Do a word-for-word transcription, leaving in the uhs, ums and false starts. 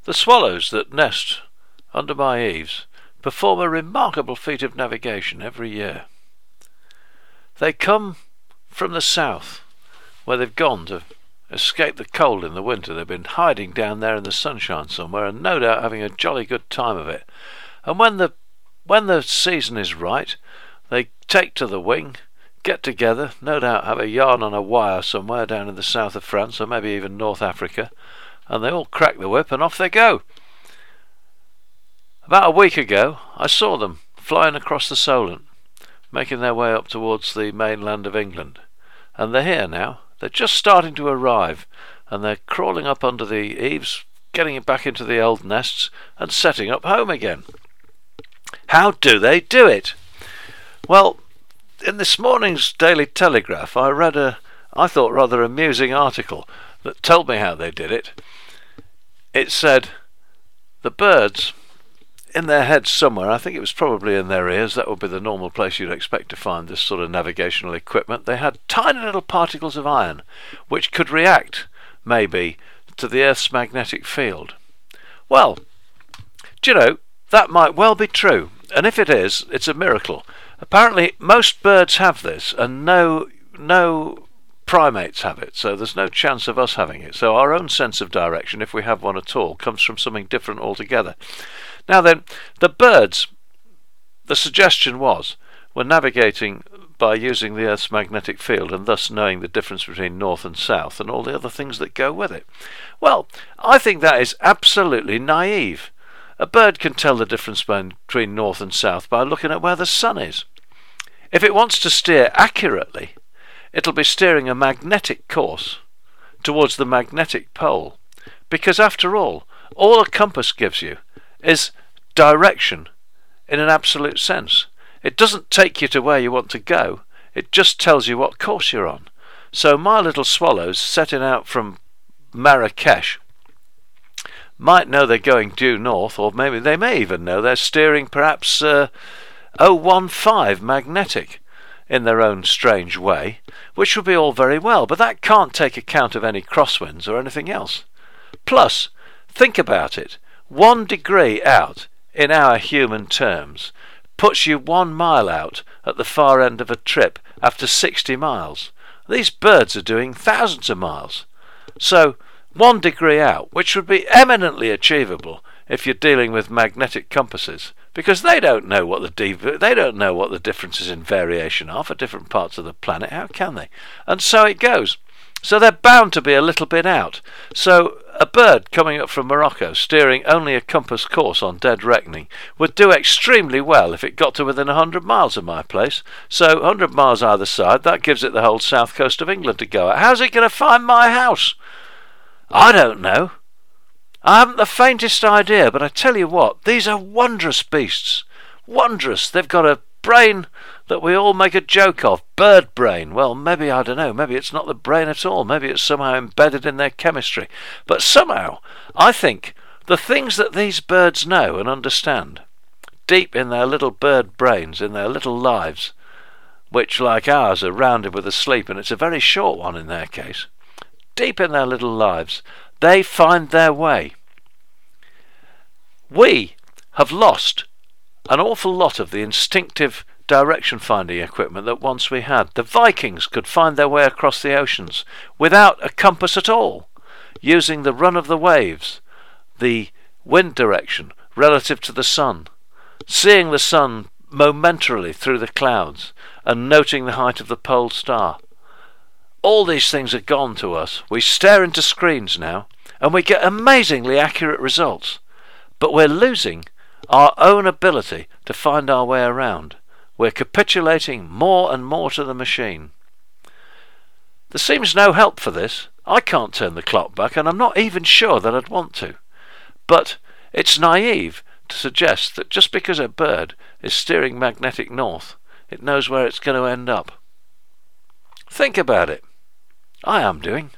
The swallows that nest under my eaves perform a remarkable feat of navigation every year. They come from the south, where they've gone to escape the cold in the winter. They've been hiding down there in the sunshine somewhere, and no doubt having a jolly good time of it. And when the when the season is right, they take to the wing, get together, no doubt have a yarn on a wire somewhere down in the south of France, or maybe even North Africa, and they all crack the whip and off they go. About a week ago I saw them flying across the Solent, making their way up towards the mainland of England, and they're here now. They're just starting to arrive, and they're crawling up under the eaves, getting back into the old nests and setting up home again. How do they do it? Well, in this morning's Daily Telegraph I read a, I thought, rather amusing article that told me how they did it. It said the birds, in their heads somewhere, I think it was probably in their ears, that would be the normal place you'd expect to find this sort of navigational equipment, they had tiny little particles of iron which could react, maybe, to the Earth's magnetic field. Well, do you know, that might well be true, and if it is, it's a miracle. Apparently most birds have this, and no no primates have it, so there's no chance of us having it. So our own sense of direction, if we have one at all, comes from something different altogether. Now then, the birds, the suggestion was, were navigating by using the Earth's magnetic field and thus knowing the difference between north and south and all the other things that go with it. Well, I think that is absolutely naive. A bird can tell the difference between north and south by looking at where the sun is. If it wants to steer accurately, it'll be steering a magnetic course towards the magnetic pole, because after all, all a compass gives you is direction in an absolute sense. It doesn't take you to where you want to go, it just tells you what course you're on. So my little swallows setting out from Marrakesh might know they're going due north, or maybe they may even know they're steering perhaps uh, oh one five magnetic in their own strange way, which would be all very well, but that can't take account of any crosswinds or anything else. Plus, think about it, one degree out in our human terms puts you one mile out at the far end of a trip after sixty miles. These birds are doing thousands of miles. So one degree out, which would be eminently achievable if you're dealing with magnetic compasses, because they don't know what the dev- they don't know what the differences in variation are for different parts of the planet. How can they? And so it goes. So they're bound to be a little bit out. So a bird coming up from Morocco, steering only a compass course on dead reckoning, would do extremely well if it got to within a hundred miles of my place. So a hundred miles either side, that gives it the whole south coast of England to go at. How's it going to find my house? I don't know. I haven't the faintest idea, but I tell you what, these are wondrous beasts. Wondrous. They've got a brain that we all make a joke of. Bird brain. Well, maybe, I don't know, maybe it's not the brain at all. Maybe it's somehow embedded in their chemistry. But somehow, I think the things that these birds know and understand, deep in their little bird brains, in their little lives, which, like ours, are rounded with a sleep, and it's a very short one in their case, deep in their little lives, they find their way. We have lost an awful lot of the instinctive direction-finding equipment that once we had. The Vikings could find their way across the oceans without a compass at all, using the run of the waves, the wind direction relative to the sun, seeing the sun momentarily through the clouds, and noting the height of the pole star. All these things are gone to us. We stare into screens now, and we get amazingly accurate results. But we're losing our own ability to find our way around. We're capitulating more and more to the machine. There seems no help for this. I can't turn the clock back, and I'm not even sure that I'd want to. But it's naive to suggest that just because a bird is steering magnetic north, it knows where it's going to end up. Think about it. I am doing.